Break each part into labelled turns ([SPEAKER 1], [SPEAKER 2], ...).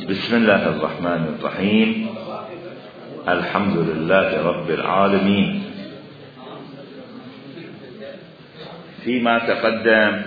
[SPEAKER 1] بسم الله الرحمن الرحيم. الحمد لله رب العالمين. فيما تقدم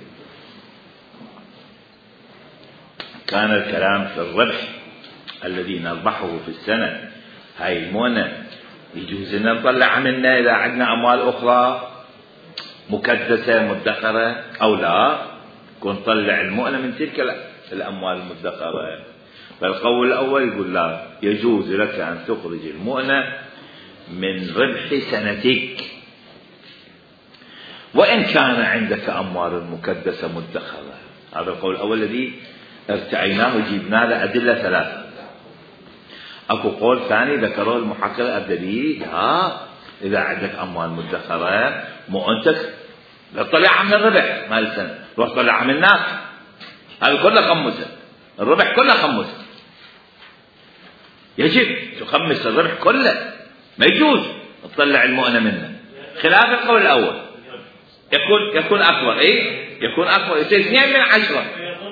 [SPEAKER 1] كان الكلام في الربح الذي نربحه في السنة. هاي المونة يجوز أن نطلع منها إذا عندنا أموال أخرى مكدسة مدخرة أو لا، كون طلع المؤنة من تلك الأموال المدخرة. فالقول الأول يقول لا، يجوز لك أن تخرج المؤنة من ربح سنتك وإن كان عندك أموال مكدسة مدخرة. هذا القول الأول الذي ارتعيناه وجبنا له أدلة ثلاثة. أكو قول ثاني ذكره المحقق الأبدلي، لا، إذا عندك أموال مدخرة مؤنتك لا تطلعها من الربح مال السنة، روح تطلعها من الناس. هذا كله خمسة، الربح كله خمسة. يجب تخمس الربح كله، ما يجوز تطلع المؤنة منه، خلاف القول الأول. يكون أكبر، يكون أكبر، يصير 2 من 10.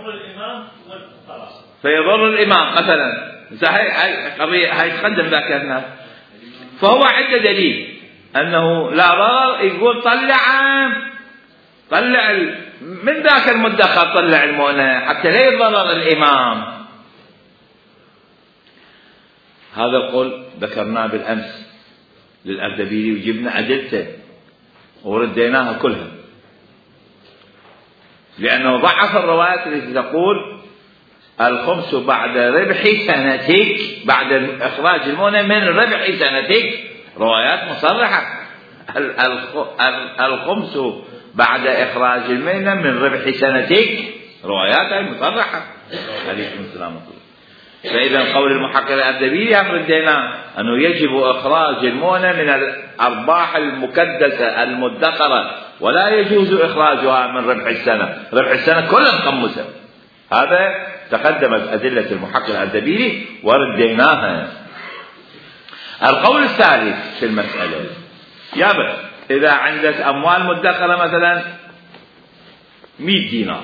[SPEAKER 1] فيضر الإمام مثلا. هاي تقدم ذاك الناس. فهو عنده دليل أنه لا ضرر، يقول طلع من ذاك المدخر، طلع المؤنة حتى لا يضرر الإمام. هذا القول ذكرناه بالأمس للأردبيلي وجبنا أدلته ورديناها كلها، لأنه ضعف الروايات التي تقول الخمس بعد ربح سنتك، بعد إخراج المؤنة من ربح سنتك. روايات مصرحة، الخمس بعد إخراج المؤنة من ربح سنتك، روايات مصرحة. عليكم السلام عليكم. فإذا قول المحقق الأردبيلي ردينا أنه يجب إخراج المؤنة من الأرباح المكدسة المدخرة، ولا يجوز إخراجها من ربح السنة. ربح السنة كلها مخمسة. هذا تقدمت أدلة المحقق الأردبيلي ورديناها. القول الثالث في المسألة، يابا إذا عندك أموال مدخرة مثلا 100 دينار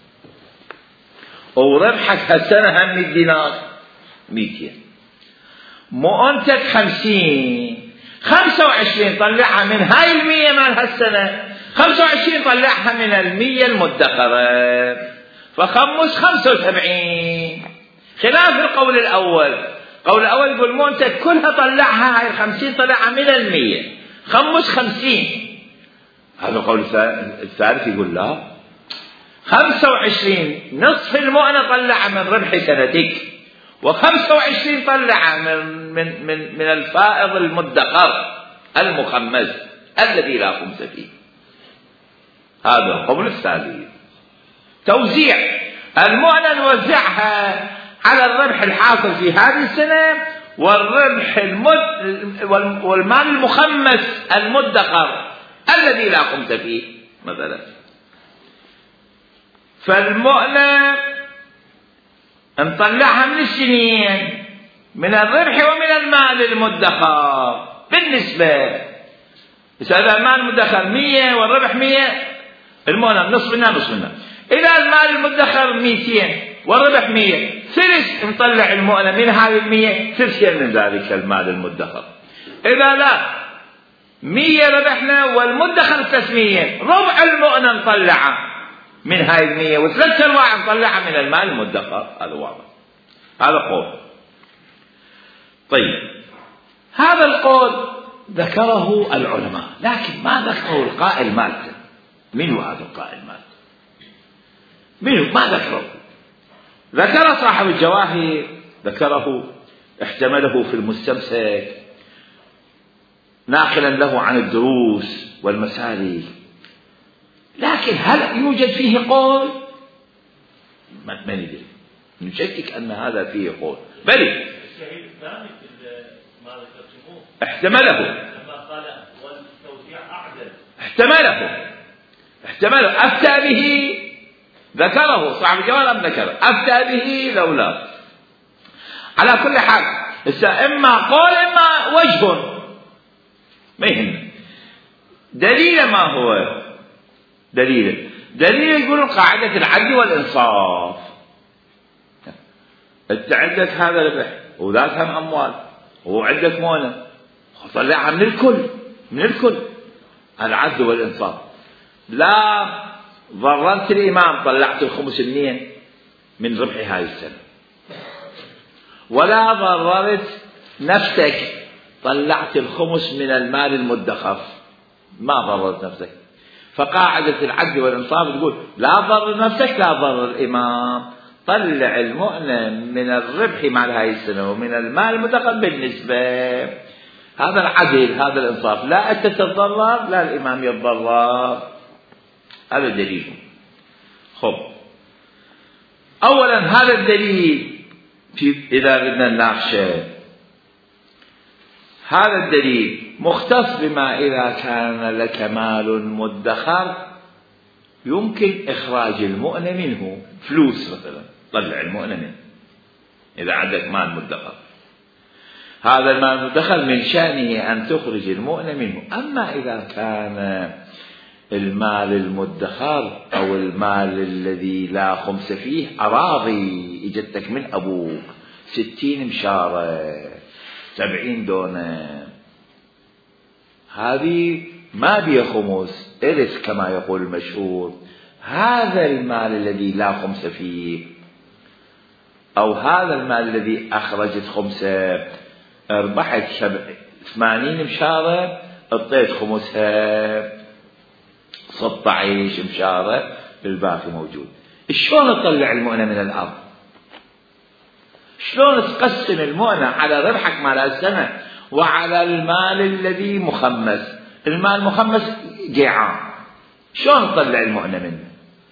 [SPEAKER 1] وربحك هالسنة هم 100 دينار، 200، مؤنتك 50، 25 طلعها من هاي 100 مال هالسنة، 25 طلعها من 100 المدخرة، فخمس 75. خلاف القول الأول. القول الأول يقول مؤنتك كلها طلعها، هاي 50 طلعها من 100، خمس 50. هذا القول الثالث يقول لا، 25 نصف المؤنة طلعها من ربح سنتك، و25 طلعها من الفائض المدخر المخمس الذي لا خمس فيه. هذا القول الثالث. توزيع المؤنة نوزعها على الربح الحاصل في هذه السنة والربح والمال المخمس المدخر الذي لا خمس فيه مثلا. فالمؤنة نطلعها من السنين، من الربح ومن المال المدخر بالنسبة. إذا المال المدخر 100 والربح 100، المؤنة نصف منها نصف منها. إذا المال المدخر 200 والربح 100، ثلث نطلع المؤنة من هذه 100، ثلثين من ذلك المال المدخر. إذا لا 100 ربحنا والمدخر 300، ربع المؤنة نطلعها من هاي 100 وثلاث أرباع نطلعها من المال المدخر. هذا واضح، هذا قول. طيب، هذا القول ذكره العلماء، لكن ما ذكره القائل مالته. من هو هذا القائل مالته؟ منه ما ذكره. ذكر صاحب الجواهر، ذكره، احتمله في المستمسك ناقلا له عن الدروس والمسالك، لكن هل يوجد فيه قول؟ ما ندري، نشكك أن هذا فيه قول. بل
[SPEAKER 2] الشهيد الثاني ما ذكرتموه
[SPEAKER 1] احتمله،
[SPEAKER 2] والتوزيع أعدل،
[SPEAKER 1] احتمله أفتى به، ذكره صاحب الجواب أم ذكره؟ أفتى به لولا. على كل حال إما قول إما وجه، ما يهم. دليل ما هو؟ دليل يقول قاعدة العدل والإنصاف. انت عندك هذا ربح وذاك هم اموال وعندك مؤنة، طلعها من الكل العدل والانصاف. لا ضررت الامام طلعت الخمس من ربح هاي السنة، ولا ضررت نفسك طلعت الخمس من المال المدخر، ما ضررت نفسك. فقاعدة العدل والإنصاف تقول لا ضرر نفسك لا ضرر الإمام، طلع المؤنة من الربح مع هاي السنة ومن المال المدخر بالنسبة. هذا العدل، هذا الإنصاف، لا أنت تتضرر لا الإمام يتضرر. هذا دليل. خب، أولا هذا الدليل إذا بدنا نناقشه، هذا الدليل مختص بما إذا كان لك مال مدخر يمكن إخراج المؤنة منه، فلوس مثلا طلع المؤنة منه إذا عندك مال مدخر، هذا المال المدخر من شأنه أن تخرج المؤنة منه. أما إذا كان المال المدخر أو المال الذي لا خمس فيه أراضي إجتك من أبوك 60 مشارة 70 دونة، هذه ما بيه خمس، إرث كما يقول المشهور. هذا المال الذي لا خمس فيه أو هذا المال الذي أخرجت خمسة، ربحت 80 مشارة اعطيت خمسها 16 مشارة، الباقي موجود. شلون تطلع المؤنة من الأرض؟ شلون تقسم المؤنة على ربحك مال السنة وعلى المال الذي مخمس؟ المال مخمس جيعان، شلون تطلع المؤنة منه؟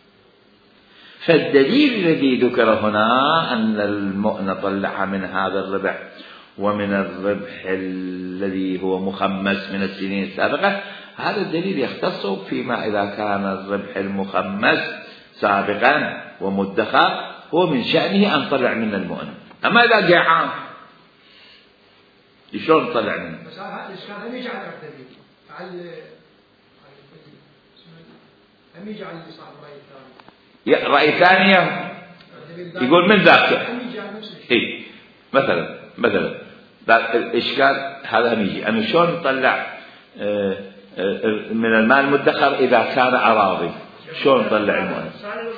[SPEAKER 1] فالدليل الذي ذكر هنا أن المؤنة طلعها من هذا الربح ومن الربح الذي هو مخمس من السنين السابقة، هذا الدليل يختص فيما إذا كان الربح المخمس سابقا ومدخر هو من شأنه أن طلع من المؤنة. أما إذا جاعان شلون طلع منه؟
[SPEAKER 3] بس هذا الإشكال هم يجعل الدليل هم يجعل صاحب
[SPEAKER 1] رأي ثانية يقول من ذاك إيه مثلا الإشكال هذا هم يجي أنه شلون نطلع من المال المدخر إذا كان أراضي، شلون نطلع المؤنة؟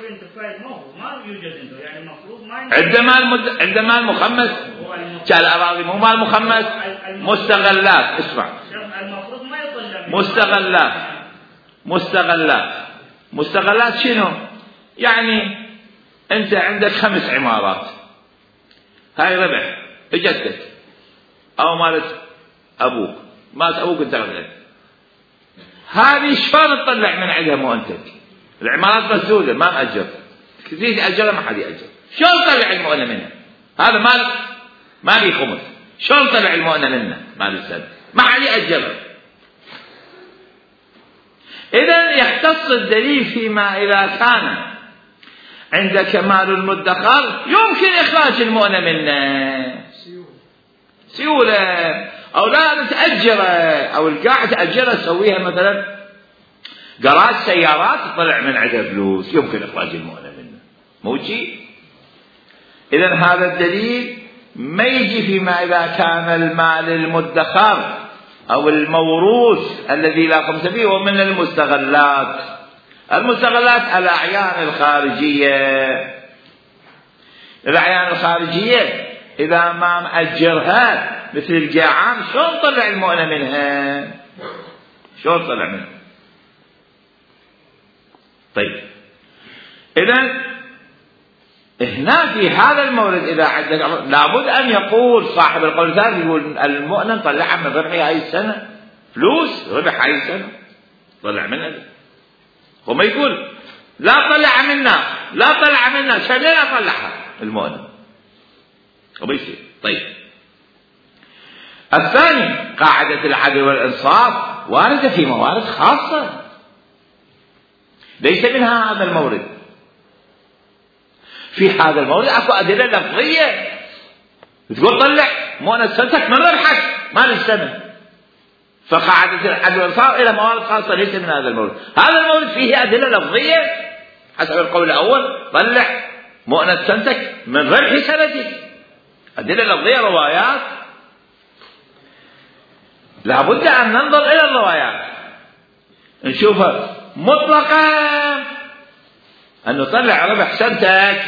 [SPEAKER 1] عند مال مخمس كان أراضي مو مال مخمس، مستغلات. اسمع، مستغلات شنو؟ يعني أنت عندك 5 عمارات، هاي ربح اجتك أو مالت أبوك، مالت أبوك أنت غير، هذه شلون تطلع من عندها مؤنتك؟ العمارات مسدودة ما مأجر، كثير أجرها ما حد يأجر، شلون تطلع المؤنة منها؟ هذا ما لي خمس، شلون تطلع المؤنة منه؟ مال السنة ما حد يأجرها. إذن يختص الدليل فيما إذا كان عندك مال مدخر يمكن إخراج المؤنة منه سيولة، أو لا تأجره، أو القاعة تأجره تسويها مثلا جراج سيارات تطلع من عندها فلوس، يمكن إخراج المؤنة منه، موجي. إذن هذا الدليل ما يجي فيما إذا كان المال المدخر أو الموروث الذي لا خمس فيه ومن المستغلات الأعيان الخارجية إذا ما مأجرها مثل الجاعان شلون طلع المؤنة منها؟ شلون طلع منها؟ طيب، إذن هنا في هذا المورد إذا عندك لابد أن يقول صاحب القول الثاني، يقول المؤنة طلعها من ربح هاي السنة، فلوس ربح هاي السنة طلع منها، وما يقول لا طلع منا شان لا طلعها المؤنة، وما يصير. طيب، الثاني قاعدة العدل والإنصاف واردة في موارد خاصة ليس منها هذا المورد. في هذا المورد اكو أدلة لفظية تقول طلع مؤنة سنتك من ربحك مال السنة، فقاعدة العدل والإنصاف إلى موارد خاصة ليس من هذا المورد. هذا المورد فيه أدلة لفظية حسب القول الأول، طلع مؤنة سنتك من ربح سنتك، أدلة لفظية روايات، لابد أن ننظر إلى الروايات نشوفها مطلقا أن نطلع ربح سنتك،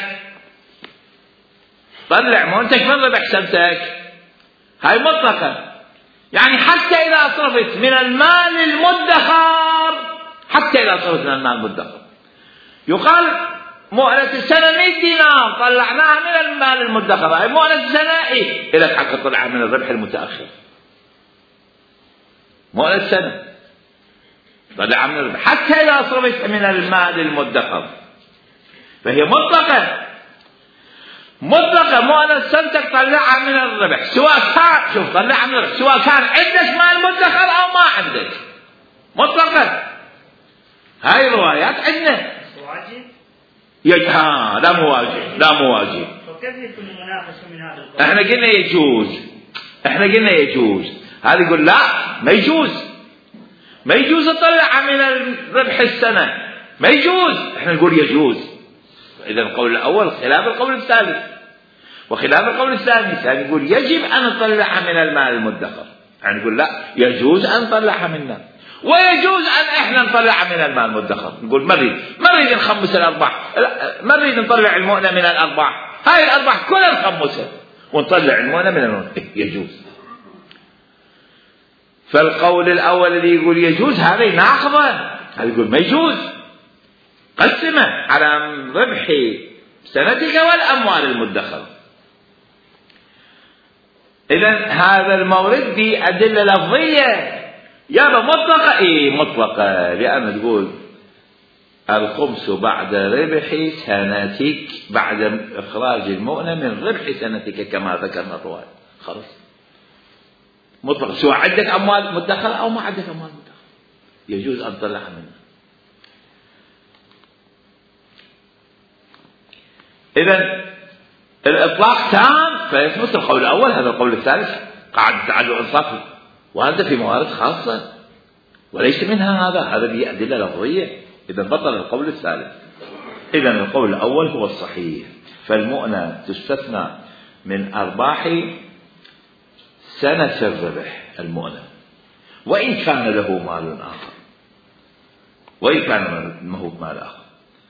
[SPEAKER 1] طلع مونتك من ربح سنتك، هاي مطلقا. يعني حتى إذا أصرفت من المال المدخر، حتى إذا أصرفت من المال المدخر، يقال مؤنة السنة 100 دينار طلعناها من المال المدخر، هاي مؤنة السنة إيه؟ إلك حق تطلعها من الربح المتأخر. مؤنة السنة طلعها من الربح حتى إذا أصرفت من المال المدخر، فهي مطلقة مؤنة سنتك طلعها من الربح، سواء كان شوف طلعها من الربح سواء كان عندك مال مدخر أو ما عندك، مطلقة. هاي الروايات عندنا.
[SPEAKER 2] واجب؟
[SPEAKER 1] لا مو واجب، لا مو واجب.
[SPEAKER 2] فكيف يكون المناقشة من هذا القول؟
[SPEAKER 1] احنا قلنا يجوز، هذا يقول لا ما يجوز اطلعها من الربح السنة، ما يجوز، احنا نقول يجوز. إذا القول الأول خلاف القول الثالث وخلاف القول الثاني. الثاني يقول يجب أن نطلعها من المال المدخر، يعني نقول لا يجوز أن نطلعها منه، ويجوز أن إحنا نطلعها من المال المدخر. نقول ما نريد نخمس الأرباح، ما نريد نطلع المؤنة من الأرباح، هاي الأرباح كلها نخمسها ونطلع المؤنة من المؤنة، يجوز. فالقول الأول اللي يقول يجوز هذا يناقضه، هذا يقول ما يجوز، قسمه على ربح سنتك والأموال المدخرة. إذن هذا المورد بأدلة لفظية يابا مطلقة، مطلقة، لأن تقول الخمس بعد ربح سنتك، بعد إخراج المؤنة من ربح سنتك كما ذكرنا الرواية، خلاص مطلق، سواء عندك أموال مدخرة أو ما عندك أموال مدخرة يجوز أن تطلعها منها. إذن الإطلاق تام فيثبت القول الأول، هذا القول الثالث قاعد تعدد إنصاف، وهذا في موارد خاصة وليس منها هذا بأدلة لفظية. إذا بطل القول الثالث. إذا القول الأول هو الصحيح، فالمؤنة تستثنى من أرباح سنة الربح المؤنة، وإن كان له مال آخر، وإن كان له مال آخر.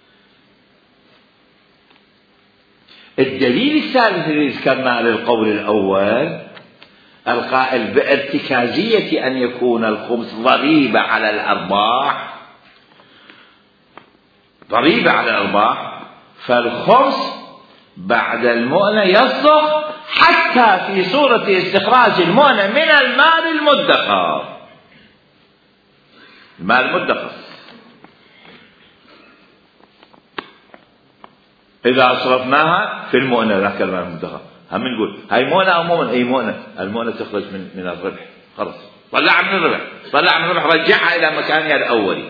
[SPEAKER 1] الدليل الثالث الذي ذكرناه للقول الأول القائل بارتكازية أن يكون الخمس ضريبة على الأرباح، ضريبة على الأرباح، فالخمس بعد المؤنة يصدق حتى في صورة استخراج المؤنة من المال المدخر. المال المدخر إذا أصرفناها في المؤنة ذاك المال المدخر، هم نقول هاي مؤنة أو مؤنة، أي مؤنة، المؤنة تخرج من الربح، خلاص طلعها من الربح، طلعها من الربح رجعها إلى مكانها الأولي.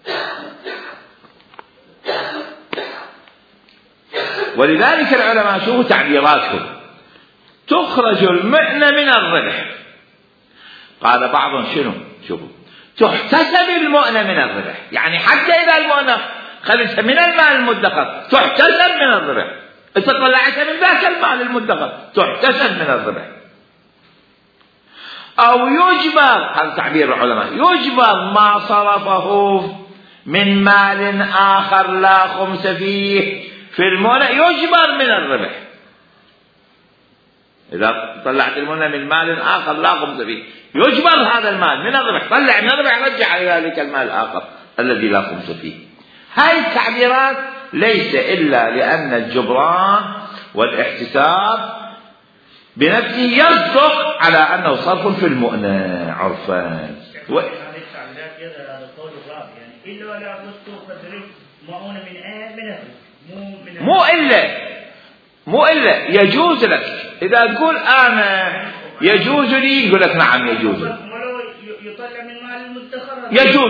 [SPEAKER 1] ولذلك العلماء شوفوا تعبيراتهم، تخرج المؤنة من الربح، قال بعضهم شنو؟ شوفوا تحتسب المؤنة من الربح، يعني حتى إذا المؤنة خلصت من المال المدخر تحتسب من الربح، انت طلعتها من ذاك المال المدخر تحتسب من الربح. أو يجبر، هذا تعبير العلماء، يجبر ما صرفه من مال آخر لا خمس فيه في المؤنة، يجبر من الربح. إذا طلعت المؤنة من مال آخر لا خمس فيه يجبر هذا المال من الربح، طلع من الربح رجع إلى ذلك المال الآخر الذي لا خمس فيه. هاي التعبيرات ليس إلا لأن الجبران والاحتساب بنفسه يصدق على أنه صرف في المؤنة عرفا.
[SPEAKER 2] هذه التعبيرات يظهر هذا القول الرابع، يعني إلا ولا بد تخرج مؤونة من
[SPEAKER 1] مو إلا يجوز لك إذا تقول أنا يجوز لي، يقول لك نعم يجوز لك،
[SPEAKER 2] يطلع من مال المدخر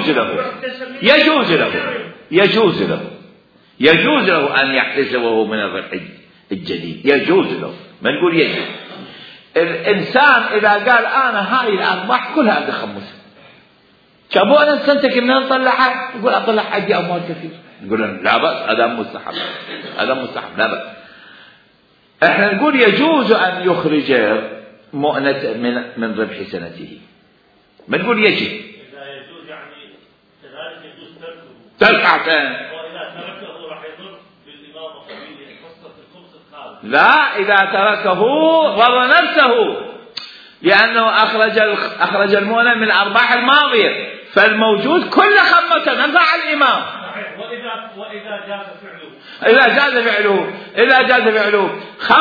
[SPEAKER 1] يجوز له أن يحتسبه من الربح الجديد، يجوز له، ما نقول يجوز. الإنسان إذا قال أنا هاي الأرباح كلها بدي أخمسها، شابو أنا سنتك من نطلعها، يقول أطلع عندي أموال كثير، يقول لا بأس، هذا مستحب لا بأس. احنا نقول يجوز أن يخرج مؤنة من ربح سنته، ما نقول يجب.
[SPEAKER 2] إذا يجوز يعني كذلك يجوز
[SPEAKER 1] ترك أحسن.
[SPEAKER 2] وإذا تركه راح يضر بالإمام وقبيله خاصة الخمس الخالد.
[SPEAKER 1] لا، إذا تركه ضر نفسه، لأنه أخرج المؤنة من الأرباح الماضية، فالموجود كل خمسة نفع الإمام.
[SPEAKER 2] وإذا جاز فعله.
[SPEAKER 1] إذا جاز فعله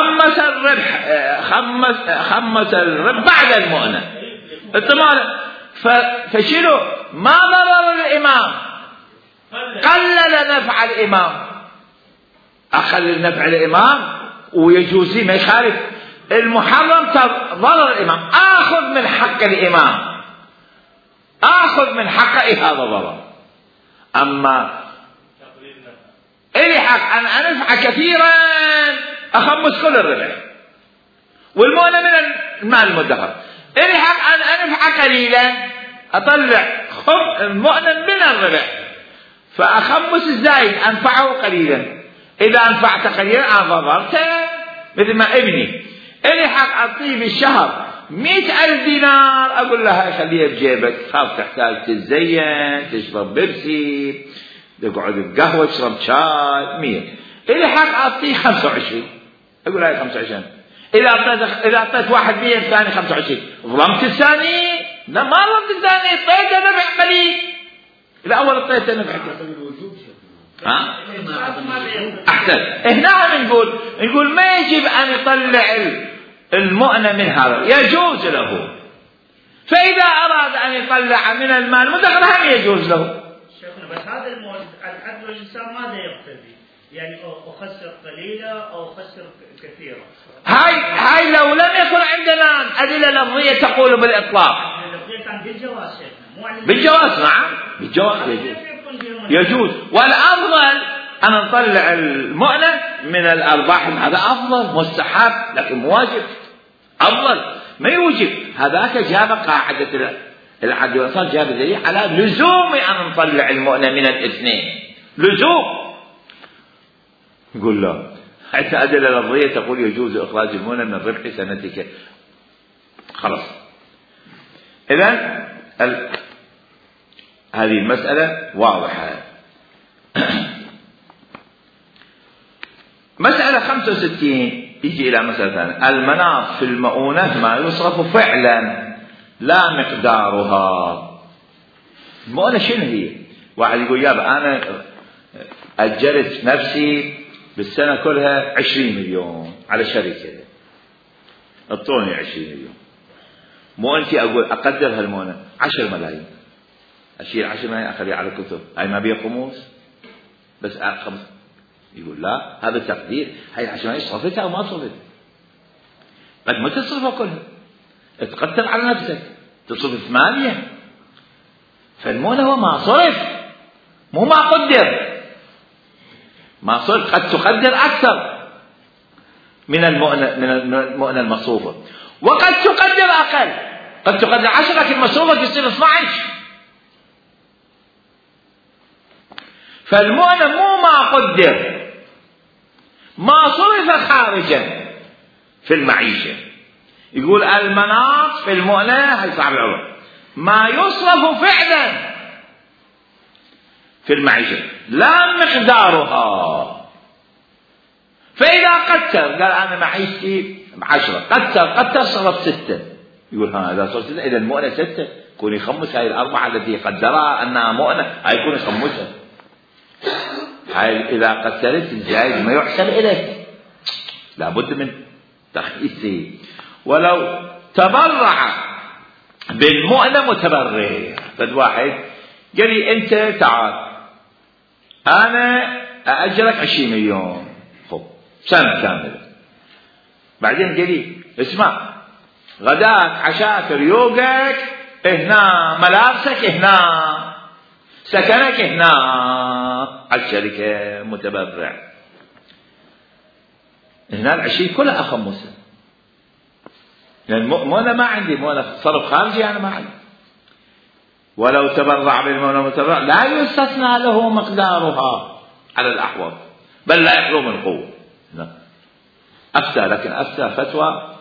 [SPEAKER 1] خمس الربح بعد المؤنة. فشنو؟ ما ضرر الإمام، قلل نفع الإمام، أقل نفع الإمام ويجوز ما يخالف المحرم ضرر الإمام. آخذ من حق الإمام، آخذ من حقه هذا ضرر. أما إلي حق أن أنفع كثيرا أخمس كل الربح والمؤنة من المال المدخر. إلي حق أن أنفع قليلا أطلع المؤنة من الربح فأخمس الزايد أنفعه قليلا. إذا أنفعت قليلا أضررت، مثل ما ابني إلي حق أعطيه بالشهر 100,000 دينار، أقول لها خليها بجيبك، خاف تحتاج تتزين، تشرب بيبسي، تقعد بقهوة، تشرب شاي، 100. إلي حق أعطيه 25، أقول هاي 25. إذا أعطيت واحد 100 الثاني 25، ظلمت الثاني؟ لا، ما ظلمت الثاني، اعطيته نفع قليل. الأول اعطيته نفع قليل. أحسن. هنا نقول ما يجب أن يطلع المؤنة من هذا، يجوز له. فإذا أراد أن يطلع من المال مدخر هم يجوز له.
[SPEAKER 2] شيخنا بس هذا العدل والإنسان ماذا يقتضي؟ يعني أخسر قليلا أو أخسر كثيرا.
[SPEAKER 1] هاي لو لم يكن عندنا أدلة لفظية تقول بالإطلاق.
[SPEAKER 2] اللفظية كان بالجواز شيخنا،
[SPEAKER 1] بالجواز. نعم، بالجواز يجوز. والأفضل أن نطلع المؤنة من الأرباح، هذا أفضل، مستحب، لكن مواجب. أفضل ما يوجب. هذاك جاب قاعدة العدل والإحسان، جاب دليل على لزوم أن نطلع المؤنة من الاثنين، لزوم. يقول لا، حتى أدلة لفظية تقول يجوز إخراج المؤنة من ربح سنتك. خلاص. إذن هذه المسألة واضحة. مسألة 65 يجي إلى مسألة ثانية. المناط في المؤونة ما يصرف فعلا لا مقدارها. المؤونة شنو هي؟ واحد يقول يابا أنا أجرت نفسي بالسنة كلها 20 مليون على شركة، اعطوني 20 مليون. مو أنت أقول أقدر هالمؤونة 10 ملايين، أشيل 10 ملايين أخليها على كتب، هاي ما بيها خموس بس 5. يقول لا، هذا تقدير، هاي 10 ملايين صرفتها أو ما صرفتها، قد ما تصرفها كلها، تقدر على نفسك تصرف 8. فالمؤونة هو ما صرف، مو ما قدر. ما صرف قد تقدر أكثر من المؤونة المصروفة، وقد تقدر أقل، قد تقدر 10 لكن مصروفة تصير 12. فالمؤونة مو ما قدر، ما صرف خارجا في المعيشة. يقول المناط في المؤونة، هي صعب العبر، ما يصرف فعلا في المعيشة لا مقدارها. فإذا قدر قال أنا معيشتي 10، قدر صرف 6، يقول إذا صرف 6 إذا المؤونة 6، كوني خمس هاي الأربعة التي قدرها أنها مؤونة، هاي كوني خمسها. هاي إذا قدرت الجائز ما يحسن إليك، لابد من تخييسه. ولو تبرع بالمؤونة متبرع، فالواحد قال لي أنت تعال أنا أأجرك 20 مليون، خب سنة كاملة. بعدين قال لي اسمع، غداك عشاك ريوقك هنا، ملابسك هنا، سكنك هنا، على الشركة متبرع. هنا 20 كلها أخمسها، لأن مؤونة ما عندي، مؤونة صرف خارجي أنا ما عندي. ولو تبرع بالمؤونة متبرع لا يستثنى له مقدارها على الأحوط، بل لا يخلو من قوة. أفتى، لكن أفتى فتوى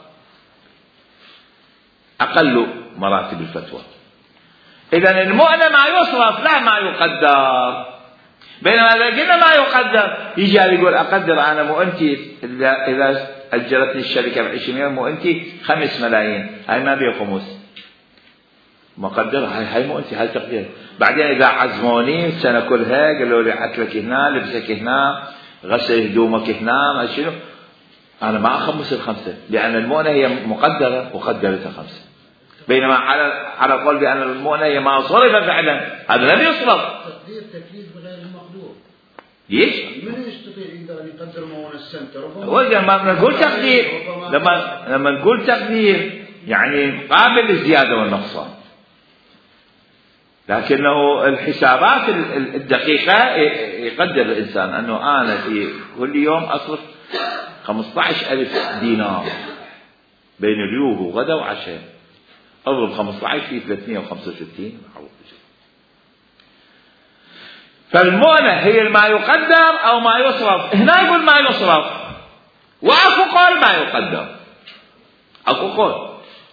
[SPEAKER 1] أقل مراتب الفتوى. إذن المؤنة ما يصرف لا ما يقدر. بينما إذا قلنا ما يقدر يجي يقول أقدر أنا مؤنتي إذا أجرتني الشركة ب20 مليون مؤنتي 5 ملايين، هاي ما بيه خمس مقدر، هاي مؤنتي، هاي تقدير. بعدين إذا عزموني السنة كلها قالوا لي أكلك هنا، لبسك هنا، غسل هدومك هنا، ما شنو، أنا ما أخمس الخمسة، لأن المؤنة هي مقدرة وقدرتها 5. بينما على قول بأن المؤنة هي ما صرف فعلا، هذا لم يصرف.
[SPEAKER 3] تقدير تكليف غير المقدور.
[SPEAKER 1] ليش؟
[SPEAKER 3] من يستطيع أن يقدر مؤونة السنتر؟
[SPEAKER 1] لما نقول تقدير، لما نقول تقدير يعني قابل للزيادة والنقصان، لكنه الحسابات الدقيقة يقدر الإنسان أنه أنا في كل يوم أصرف 15,000 دينار بين اليوم وغدا وعشاء، أضرب 15 في 365. فالمؤنة هي ما يقدر أو ما يصرف. هنا يقول ما يصرف، وأكو قول ما يقدر، أكو قول.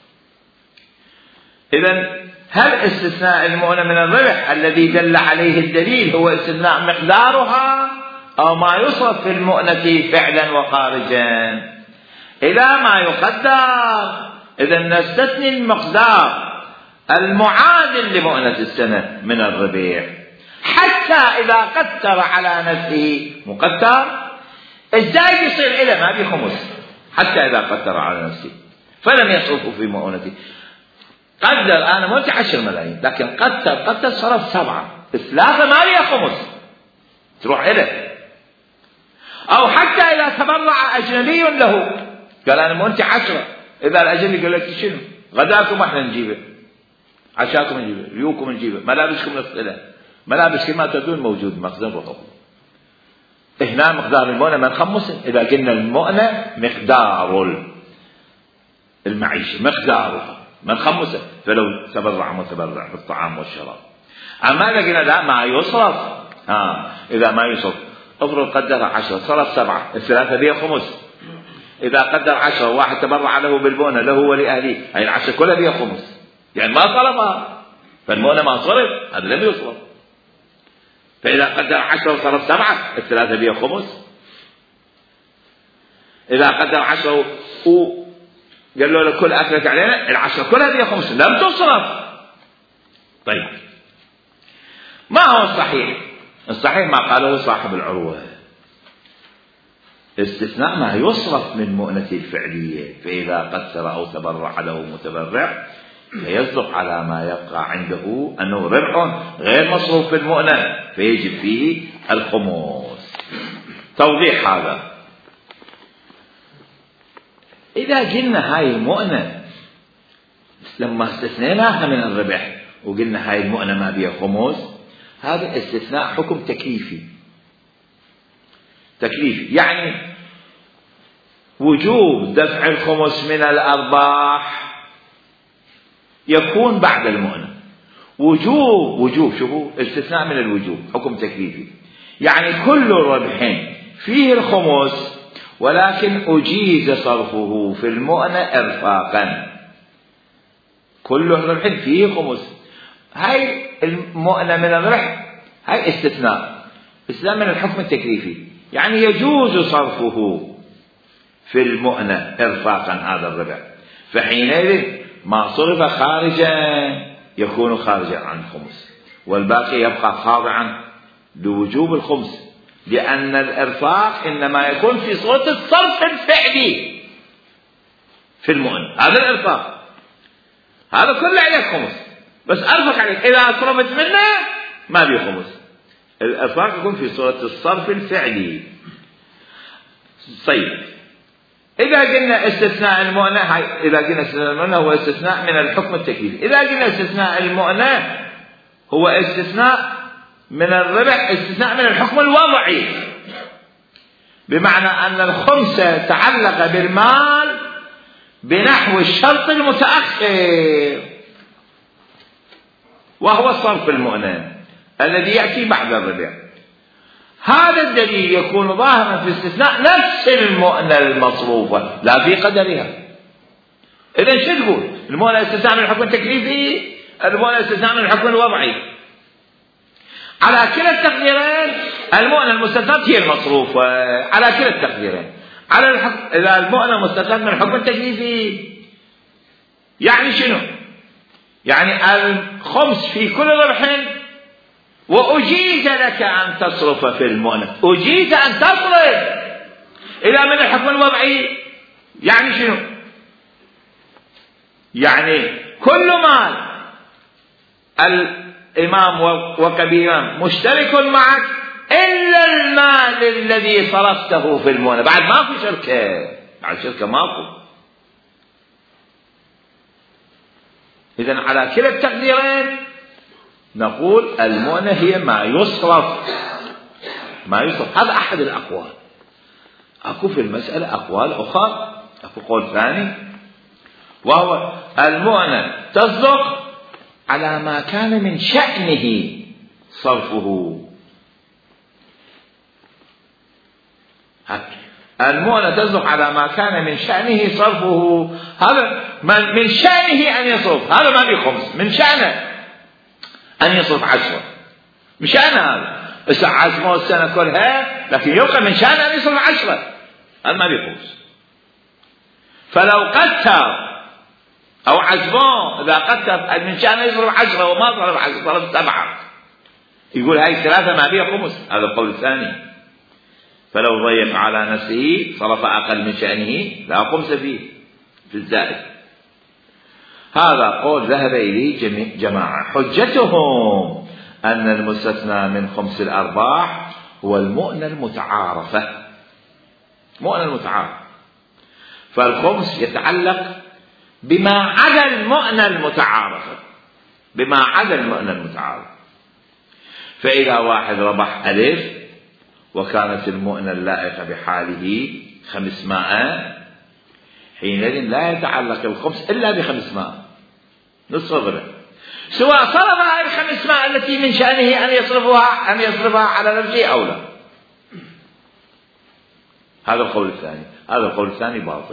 [SPEAKER 1] إذن هل استثناء المؤنة من الربح الذي دل عليه الدليل هو استثناء مقدارها أو ما يصرف في المؤنة فعلا وخارجا؟ إذا ما يقدر إذن نستثني المقدار المعادل لمؤنة السنة من الربح، حتى إذا قدر على نفسه مقدر ازاي يصير إلى ما بخمس، حتى إذا قدر على نفسه فلم يصرفه في مؤونته. قدر أنا مؤونتي 10 ملايين، لكن قدر صرف 7، 3 ما لي خمس تروح إليه. أو حتى إذا تبرع أجنبي له قال أنا مؤونتي 10، إذا الأجنبي قال لك شنو غداكم احنا نجيبه، عشاكم نجيبه، ريوكم نجيبه، ملابسكم نفقدها، ملابس كما تدون موجود مخزن وحكم. هنا مقدار المؤنة من 5. إذا قلنا المؤنة مقدار المعيشة مقدارها من 5، فلو تبرع متبرع بالطعام والشراب. أما إذا قلنا لا ما يصرف، إذا ما يصرف افرض قدر 10 صرف 7، 3 بيه خمس. إذا قدر 10 واحد تبرع له بالبونة له ولأهله، هي 10 كلها بيه خمس، يعني ما صرفها، فالمؤنة ما صرف، هذا لم يصرف. فإذا قدر 10 وصرف 7، 3 بيه خمس. إذا قدر 10 وقال له لكل أكلت علينا، 10 كلها بيه خمس، لم تصرف. طيب ما هو الصحيح؟ الصحيح ما قاله صاحب العروة، استثناء ما يصرف من مؤنته الفعلية، فإذا قدر أو تبرع له متبرع فيصدق على ما يبقى عنده أنه ربح غير مصروف في المؤنة، فيجب فيه الخمس. توضيح هذا، إذا قلنا هاي المؤنة لما استثنيناها من الربح وقلنا هاي المؤنة ما بيها خمس، هذا استثناء حكم تكليفي. يعني وجوب دفع الخمس من الأرباح يكون بعد المؤنة. وجوب شوفوا استثناء من الوجوب، حكم تكليفي، يعني كل ربح فيه الخمس ولكن أجيز صرفه في المؤنة إرفاقا. كل ربح فيه خمس، هاي المؤنة من الربح، هاي استثناء من الحكم التكليفي، يعني يجوز صرفه في المؤنة إرفاقا هذا الربح. فحينئذ ما صرف خارجا يكون خارجا عن الخمس، والباقي يبقى خاضعا لوجوب الخمس، لأن الإرفاق إنما يكون في صورة الصرف الفعلي في المؤنة. هذا الإرفاق، هذا كله عليك خمس، بس أرفق عليك. إذا صرفت منه ما بيه خمس. الإرفاق يكون في صورة الصرف الفعلي. طيب إذا قلنا استثناء المؤنة، إذا قلنا استثناء المؤنة هو استثناء من الحكم التكليفي. إذا قلنا استثناء المؤنة هو استثناء من الربح، استثناء من الحكم الوضعي، بمعنى أن الخمسة تعلق بالمال بنحو الشرط المتأخر، وهو صرف المؤنة الذي يأتي بعد الربح. هذا الدليل يكون ظاهرا في استثناء نفس المؤنة المصروفة لا في قدرها. إذن شو تقول؟ المؤنة استثناء من الحكم التكليفي، المؤنة استثناء من الحكم الوضعي. على كلا التقديرين المؤنة المستثناة هي المصروفة، على كلا التقديرين. إذا المؤنة مستثناة من الحكم التكليفي يعني شنو؟ يعني الخمس في كل ربح، وأجيز لك أن تصرف في المؤنة، أجيز أن تصرف إلى من الحكم الوضعي. يعني شنو؟ يعني كل مال الإمام وكبيران مشترك معك إلا المال الذي صرفته في المؤنة. بعد ما في شركة، بعد شركة ماكو. إذن على كلا التقديرين نقول المؤنة هي ما يصرف. هذا أحد الأقوال. أكو في المسألة أقوال أخرى. أكو قول ثاني وهو المؤنة تصدق على ما كان من شأنه صرفه. المؤنة تصدق على ما كان من شأنه صرفه. هذا من شأنه أن يصرف، هذا ما في خمس، من شأنه أن يصرف 10، من شأنه هذا. بس عزمه السنة كلها، لكن يبقى من شأنه أن يصرف 10، هذا ما في خمس. فلو قتر أو عزمه إذا قتر من شأنه يصرف 10 وما صرف 10 صرف 7، يقول هاي 3 ما فيها خمس. هذا القول الثاني. فلو ضيق على نفسه صرف أقل من شأنه لا خمس فيه في الزائد. هذا قول ذهب إليه جماعة. حجتهم أن المستثنى من خمس الأرباح هو المؤنة المتعارفة. مؤنة المتعارف، فالخمس يتعلق بما عدا المؤنة المتعارفة، بما عدا المؤنة المتعارفة. فإذا واحد ربح 1000 وكانت المؤنة اللائقة بحاله 500، حينئذ لا يتعلق الخمس إلا ب500 نصف الربح، سواء صرف هذه 500 التي من شأنه أن يصرفها على نفسه أو لا. هذا القول الثاني. هذا القول الثاني باطل.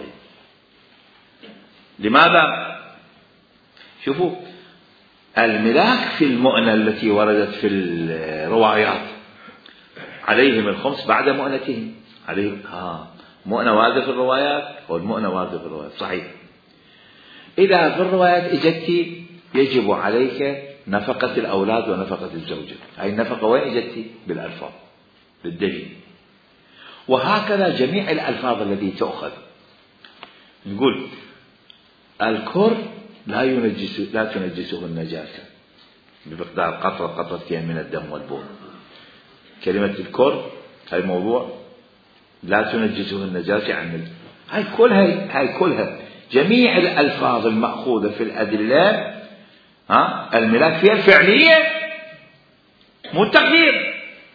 [SPEAKER 1] لماذا؟ شوفوا الملاك في المؤنة التي وردت في الروايات عليهم الخمس بعد مؤنتهم. عليهم مؤنة واردة في الروايات، والمؤنة واردة في الروايات صحيح. إذا في الروايات إجتي يجب عليك نفقة الأولاد ونفقة الزوجة. هاي النفقة وين إجتي؟ بالألفاظ، بالدليل. وهكذا جميع الألفاظ التي تأخذ. نقول الكر لا تنجسه النجاسة بمقدار قطرتين من الدم والبول. كلمة الكر هاي موضوع لا تنجسه النجاسة عن هاي كلها جميع الألفاظ المأخوذة في الأدلة الملاك فيها الفعلية مو التقدير.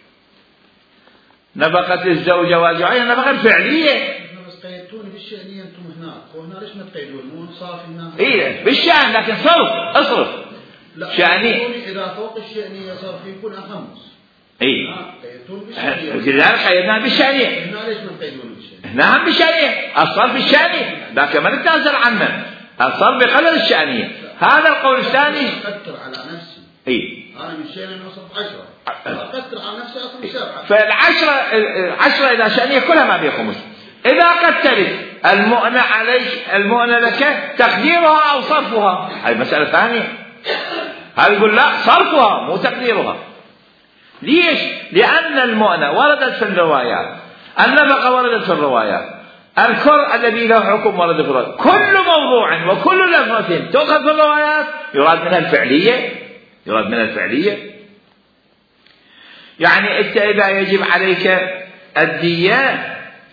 [SPEAKER 1] نفقة الزوجة واجبة، نفقة الفعلية.
[SPEAKER 3] بس قيدتوني بالشأنية أنتم هناك، وهنا ليش ما تقيدون؟ مو صافي هناك.
[SPEAKER 1] إيه بالشأن، لكن اصرف.
[SPEAKER 3] لا
[SPEAKER 1] شأني
[SPEAKER 3] إذا فوق الشأنية صار يكون أخمس.
[SPEAKER 1] إيه
[SPEAKER 3] قيدتون بالشأنية.
[SPEAKER 1] لذلك قيدناها بالشأنية.
[SPEAKER 3] هنا ليش ما تقيدون بالشأنية؟
[SPEAKER 1] نعم بالشأنية، الصرف بالشأنية، لكن ما نتنازل عنه. الصرف بقدر الشأنية. هذا القول الثاني.
[SPEAKER 3] أقدر على نفسي.
[SPEAKER 1] إيه.
[SPEAKER 3] أنا من شأني أن أصرف 10. أقدر على نفسي أصرف 7.
[SPEAKER 1] فالعشرة إذا شأنية كلها ما فيها خمس. إذا قدرت المؤنة عليك، المؤنة لك تقديرها أو صرفها، هذه مسألة ثانية. هذا يقول لا صرفها مو تقديرها. ليش؟ لأن المؤنة وردت في الروايات، النفقة وردت في الروايات، الكر الذي له حكم ورد في الروايات. كل موضوع وكل لفظة تؤخذ في الروايات يراد منها الفعلية. يعني أنت إذا يجب عليك الدية،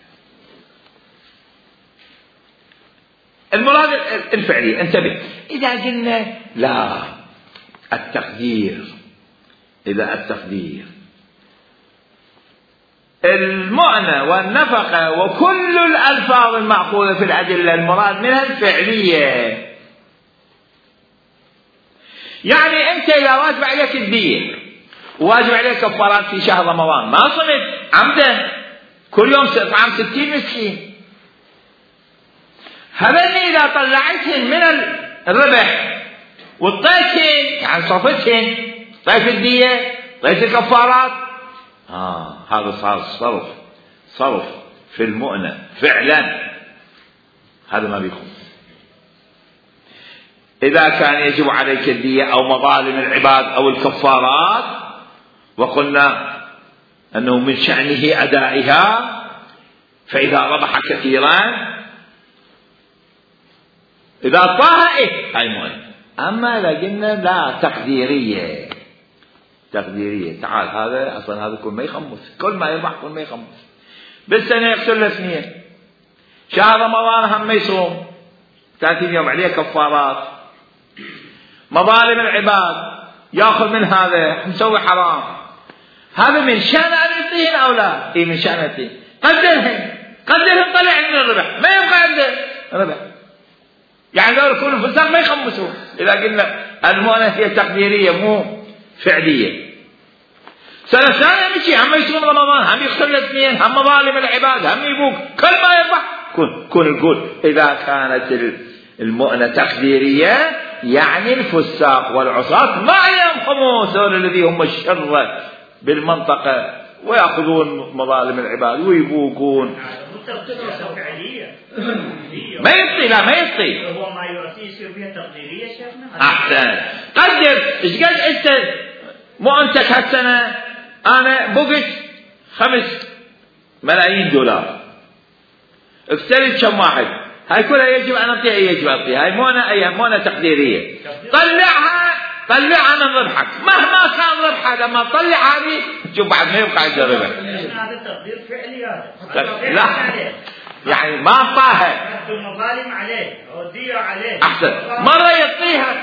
[SPEAKER 1] المراد الفعلية. انتبه، إذا قلنا لا التقدير، إذا التقدير المؤنة والنفقة وكل الألفاظ المأخوذة في الأدلة المراد منها الفعلية. يعني أنت إذا واجب عليك الدية واجب عليه كفارات في شهر رمضان، ما صمت عمدا كل يوم طعام 60 مسكين. هذني إذا طلعتهن من الربح والطيتهن يعني صرفتهن طيت الدية طيت الكفارات، هذا صار صرف في المؤنة فعلا، هذا ما بيكون. إذا كان يجب عليك الدية أو مظالم العباد أو الكفارات، وقلنا أنه من شأنه أدائها، فإذا ربح كثيرا إذا طاها هاي مؤنة. أما إذا قلنا لا تقديرية تعال هذا أصلا هذا كل ما يخمس، كل ما يربح كل ما يخمس، بالسنة يقتل له 2، شهر رمضان هم ما يصوم 30 يوم عليه كفارات، مظالم العباد يأخذ من هذا مسوي حرام، هذا من شأن أن يعطيهن أو لا؟ من شأن يعطيهن. قدرهم طلع من الربح، ما يبقى عنده ربح، يعني لو يكون الفساق ما يخمسوا. إذا قلنا المؤنة هي تقديرية مو فعلية. سنة ثانية مشي هم يصوم رمضان، هم يختل 2، هم مظالم العباد، هم يبوك، كل ما يربح كن نقول إذا كانت المؤنة تقديرية يعني الفساق والعصاة ما عليهم خمس، الذي هم الشر بالمنطقة ويأخذون مظالم العباد ويبوكون. ما يطي، لا ما يطي،
[SPEAKER 2] هو ما يعطي يصير بها تقديرية شيخنا.
[SPEAKER 1] أحسن. قدر إيش قد أنت مؤنتك هالسنة أنا بقت 5 ملايين دولار، افترض كم واحد، هاي كلها يجب أن أعطيها، يجب أن أعطيها، هاي مؤنة تقديرية. طلعها من ربحك مهما كان ربحها، لما تطلع هذه شوف بعد ما يبقى عند الربح.
[SPEAKER 2] هذا تقدير فعلي هذا.
[SPEAKER 1] لا يعني ما أعطاها
[SPEAKER 2] المظالم عليه أو دية عليه.
[SPEAKER 1] أحسن. مرة يعطيها،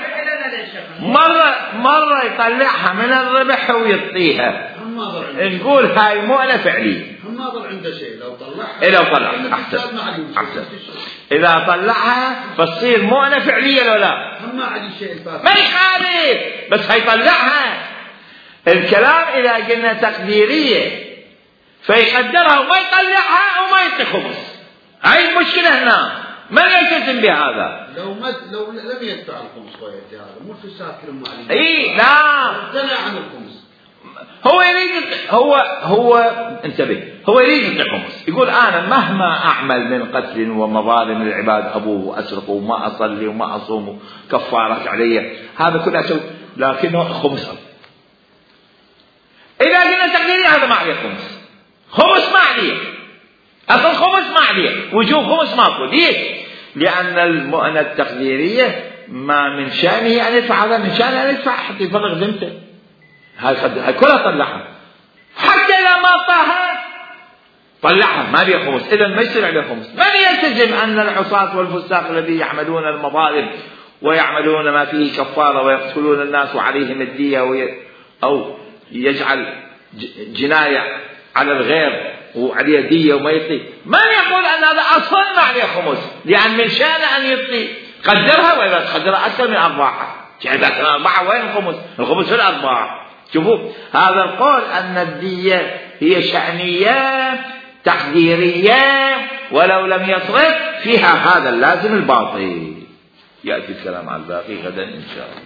[SPEAKER 1] مرة يطلعها من الربح ويعطيها، نقول هاي مؤنة فعلية.
[SPEAKER 3] ما ضل عنده شيء لو طلعها.
[SPEAKER 1] أحسن. إذا طلعها فتصير مؤنة فعلية لو لا؟
[SPEAKER 3] ما عندي شيء
[SPEAKER 1] ما يخالف، بس هيطلعها. الكلام إذا قلنا تقديرية فيقدرها وما يطلعها وما يعطي خمس، هاي المشكلة هنا، من يلتزم بهذا؟
[SPEAKER 3] لو لم يدفع الخمس ويأتي هذا مو الفساد كلهم عليه.
[SPEAKER 1] لا
[SPEAKER 3] امتنع عن الخمس.
[SPEAKER 1] هو يريد، هو انتبه، هو يريد الخمس، يقول أنا مهما أعمل من قتل ومظالم العباد أبوه وأسرق وما أصلي وما أصوم كفارات علي، هذا كله أسوي، لكنه خمس. إذا قلنا تقديري هذا ما عليه خمس ما عليه، أصل خمس ما عليه، وجوب خمس ماكو. ليش؟ لأن المؤنة التقديرية ما من شأنه أن يدفع، هذا من شأنه أن يدفع حتى يفرغ ذمته، هاي كلها طلعها، حتى إذا ما طاها طلعها ما بيه خمس، إذا ما يصير عليه خمس. من يلتزم أن العصاة والفساق الذي يعملون المظالم ويعملون ما فيه كفارة ويقتلون الناس وعليهم الدية أو يجعل جناية على الغير وعليه دية وما يطي، من يقول أن هذا أصلا ما عليه خمس؟ لأن من شأن أن يطي قدرها، وإذا تقدرها أكثر من أرباعها، إذا كان أربعة وين الخمس؟ الخمس في الأرباع. شوفوا هذا القول أن الدية هي شأنية تقديرية ولو لم يصرف فيها هذا اللازم الباطل. يأتي الكلام على الباقي غدا إن شاء الله.